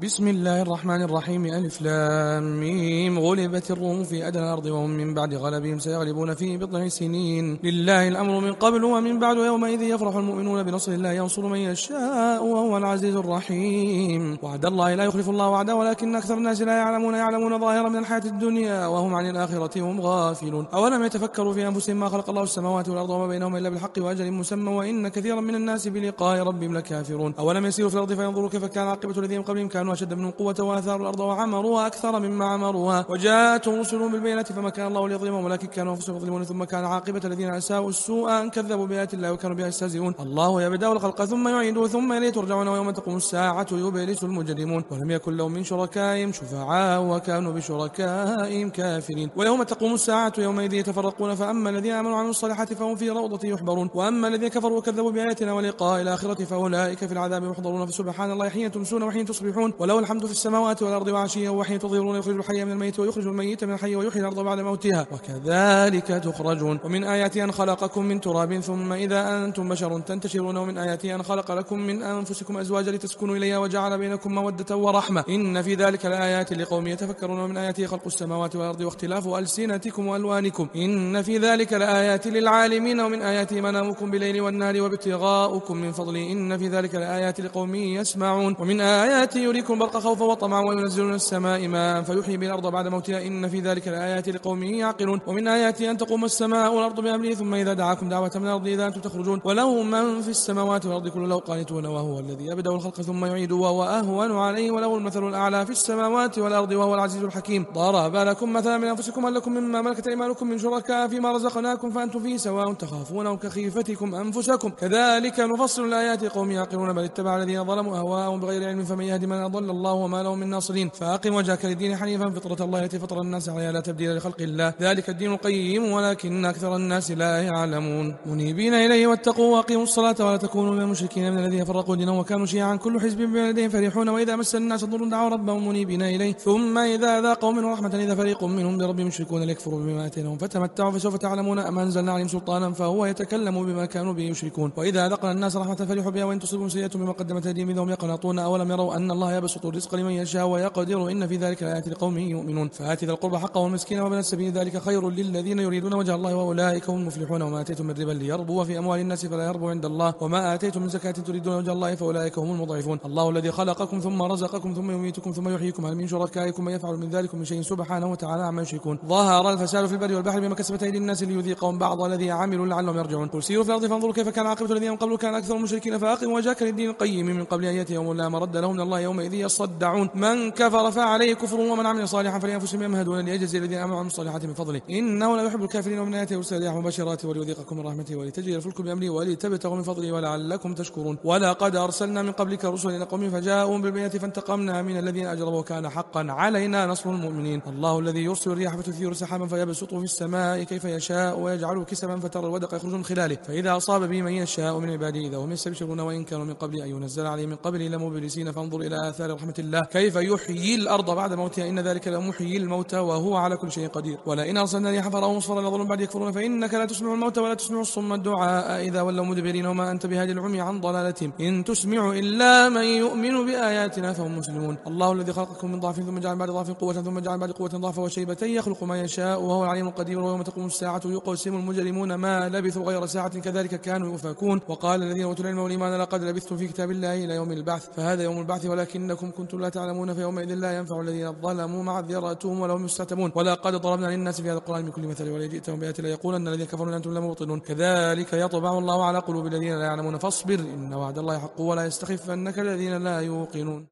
بسم الله الرحمن الرحيم. ألف لام ميم. غلبت الروم في أدنى الأرض وهم من بعد غلبهم سيغلبون في بضع سنين. لله الأمر من قبل ومن بعد يومئذ يفرح المؤمنون بنصر الله ينصر من يشاء وهو العزيز الرحيم. وعد الله لا يخلف الله وعده ولكن أكثر الناس لا يعلمون ظاهرا من الحياة الدنيا وهم عن الآخرة هم غافلون. أولم يتفكروا في أنفسهم ما خلق الله السماوات والأرض وما بينهما إلا بالحق وأجل مسمى وإن كثيرا من الناس بلقاء ربهم لكافرون. أولم يسيروا في الأرض فينظروا كيف كان عاقبة الذين قبلهم كانوا أشد منهم قوة وآثاروا الأرض وعمروها أكثر مما عمروها وجاءتهم رسلهم بالبينات فما كان الله ليظلمهم ولكن كانوا أنفسهم يظلمون ثم كان عاقبة الذين أساءوا السوء أن كذبوا بآيات الله وكانوا بها يستهزئون. الله يبدأ الخلق ثم يعيده ثم إليه ترجعون ويوم تقوم الساعة يبلس المجرمون ولم يكن لهم من شركائهم شفعاء وكانوا بشركائهم كافرين. ويوم تقوم الساعة يومئذ يتفرقون فأما الذين آمنوا وعملوا الصالحات فهم في روضة يحبرون وأما الذين كفروا وكذبوا بآياتنا ولقاء الآخرة فأولئك في العذاب محضرون. فسبحان الله حين تمسون وحين تصبحون وله الحمد في السماوات والأرض وعشيا وحين تظهرون يخرج الحي من الميت ويخرج الميت من الحي ويحيي الأرض بعد موتها وكذلك تخرجون. ومن آياته أن خلقكم من تراب ثم إذا أنتم بشر تنتشرون ومن آياته أن خلق لكم من أنفسكم أزواجا لتسكنوا إليها وجعل بينكم مودة ورحمة إن في ذلك لآيات لقوم يتفكرون. ومن آياته خلق السماوات والأرض واختلاف ألسنتكم وألوانكم إن في ذلك لآيات للعالمين. ومن آياته منامكم بالليل والنهار وابتغاؤكم من فضله إن في ذلك لآيات لقوم يسمعون. ومن آياته يريكم برق خوفا وطمعا وينزل من السماء ماء فيحيي به الأرض بعد موتها إن في ذلك لآيات لقوم يعقلون. ومن آياته أن تقوم السماء والأرض بأمره ثم إذا دعاكم دعوة من الأرض إذا أنتم تخرجون وله من في السماوات والأرض كل له قانتون وهو الذي يبدأ الخلق ثم يعيده وهو أهون عليه وله المثل الأعلى في السماوات والأرض وهو العزيز الحكيم. ضرب لكم مثلا من أنفسكم هل لكم مما ملكت أيمانكم من شركاء فيما رزقناكم فأنتم فيه سواء تخافونهم كخيفتكم أنفسكم كذلك نفصل الآيات قوم يعقلون. بل اتبع الذين ظلموا أهواءهم بغير علم فمن يهدي من أضل الله وما لهم من ناصرين. فأقم وجهك للدين حنيفا فطرة الله التي فطر الناس عليها لا تبديل لخلق الله ذلك الدين القيم ولكن أكثر الناس لا يعلمون. منيبين إليه واتقوا وأقيموا الصلاة ولا تكونوا من المشركين من الذين فرقوا دينهم وكانوا شيعا كل حزب بما لديهم فرحون. وإذا مس الناس ضر دعوا ربهم منيبين إليه ثم إذا ذاقوا منه رحمة إذا فريق منهم بربهم يشركون ليكفروا بما آتيناهم فتمتعوا فسوف تعلمون أم أنزلنا عليهم سلطانا فهو يتكلم بما كانوا به يشركون. وإذا ذقنا الناس رحمة فرحوا بها وإن تصيبهم سيئة بما قدمت أيديهم إذا هم يقنطون أولم يروا أن الله يبسط الرزق لمن يشاء ويقدر إن في ذلك لآيات لقوم يؤمنون. فآت ذا القربى حقه والمسكين وابن السبيل ذلك خير للذين يريدون وجه الله وأولئك هم المفلحون. وما آتيتم من ربا ليربو في أموال الناس فلا يربو عند الله وما آتيتم من زكاة تريدون وجه الله فأولئك هم المضعفون. الله الذي خلقكم ثم رزقكم ثم يميتكم ثم يحييكم هل من شركائكم من يفعل من ذلك من شيء سبحانه وتعالى عما يشركون. ظهر الفساد في البر والبحر بما كسبت أيدي الناس ليذيقهم بعض الذي عملوا لعلهم يرجعون. قل سيروا في الأرض فانظروا كيف كان عاقبة الذين من قبل كان أكثر المشركين فأقم وجهك للدين القيم من قبل أن يأتي يوم لا مرد له من الله يومئذ يصدعون. من كفر فعليه كفر ومن عمل صالحا فلأنفسهم يمهدون ليجزي الذين آمنوا وعملوا الصالحات من فضله إنه لا يحب الكافرين. ومن آياته يرسل الرياح مبشرات وليذيقكم من رحمته ولتجري الفلك بأمره ولتبتغوا من فضله ولعلكم تشكرون. ولقد أرسلنا من قبلك رسلا إلى قومهم فجاءوهم بالبينات فانتقمنا من الذين أجرموا وكان حقا علينا نصر المؤمنين. الله الذي يرسل الرياح فتثير سحابا فيبسطه في السماء كيف يشاء ويجعله كسفا فترى الودق يخرج من خلاله فإذا أصاب به من يشاء من عباده إذا هم يستبشرون وإن كانوا من قبل أن ينزل عليهم من قبل لمبلسين فانظر إلى آثار رحمة الله كيف يحيي الأرض بعد موتها إن ذلك لمحيي الموتى وهو على كل شيء قدير. ولئن أرسلنا ريحا فرأوا مصفرا لظلم بعد يكفرون فإنك لا تسمع الموتى ولا تسمع الصم الدعاء إذا ولوا مدبرين وما أنت بهادي العمي عن ضلالتهم إن تسمع إلا من يؤمن بآياتنا فهم مسلمون. الله الذي خلقكم من ضعف ثم جعل بعد ضعف قوة ثم جعل بعد قوة ضعفا وشيبة يخلق ما يشاء وهو العليم القدير. ويوم تقوم الساعة يقسم المجرمون ما لبثوا غير ساعة كذلك كانوا يؤفكون. وقال الذين أوتوا العلم والإيمان لقد لبثتم في كتاب الله إلى يوم البعث فهذا يوم البعث ولكنكم كنتم لا تعلمون فيومئذ لا ينفع الذين ظلموا معذرتهم ولا هم يستعتبون. ولقد ضربنا للناس في هذا القرآن من كل مثل ولئن جئتهم بآية ليقولن الذين كفروا أنتم لمبطلون كذلك يطبع الله على قلوب الذين لا يعلمون فاصبر إن وعد الله حق ولا يستخفنك الذين لا يوقنون.